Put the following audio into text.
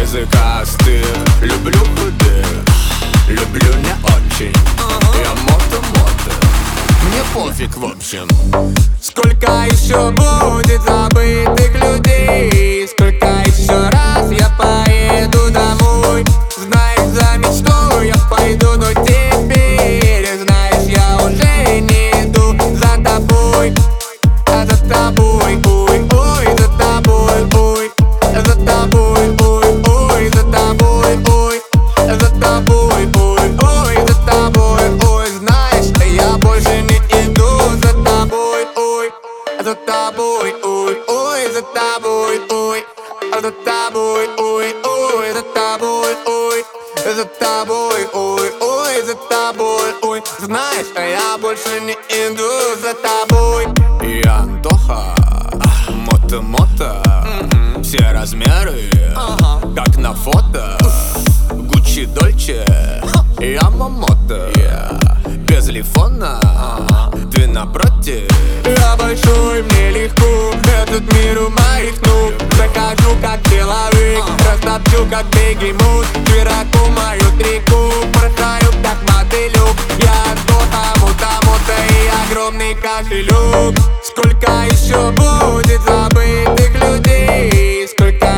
языкастых, люблю худых, люблю не очень. Я мото-мото, мне пофиг в общем. Сколько еще будет забытых людей? Сколько еще раз я поеду домой? Знаешь, за мечтой я пойду, но теперь, знаешь, я уже не иду за тобой. А за тобой, ой, ой, за тобой, ой, за тобой, ой, ой, за тобой, ой, за тобой, ой, ой, за тобой, ой. Знаешь, я больше не иду за тобой, ой, за тобой, ой, ой, за тобой, ой, за тобой, ой, ой, за тобой, ой, за тобой, ой, ой, за тобой, ой. Знаешь, я больше не иду за тобой. Я Антоха, мото-мото, все размеры, как на фото. Гуччи, Дольче, я Мамото, без лифона, ты напротив. Я большой, мне легко, этот мир у моих ног. Захожу как человек, растопчу как бегемот. Широко мою трико, бросаю как мотылек. Я Антоха, мото-мото и огромный кошелек. Сколько еще будет забытых людей? Сколько